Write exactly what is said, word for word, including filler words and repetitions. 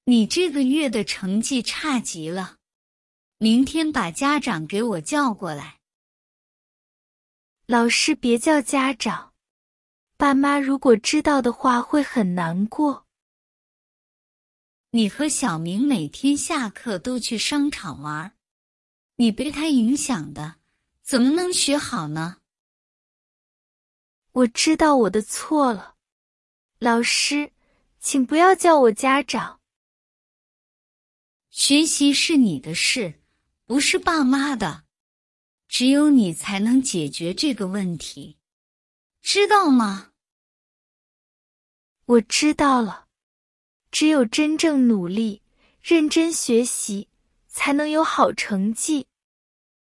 你这个月的成绩差极了，明天把家长给我叫过来。 老师别叫家长，爸妈如果知道的话会很难过。 你和小明每天下课都去商场玩，你被他影响的，怎么能学好呢？ 我知道我的错了，老师，请不要叫我家长。 学习是你的事，不是爸妈的，只有你才能解决这个问题，知道吗？ 我知道了，只有真正努力，认真学习，才能有好成绩。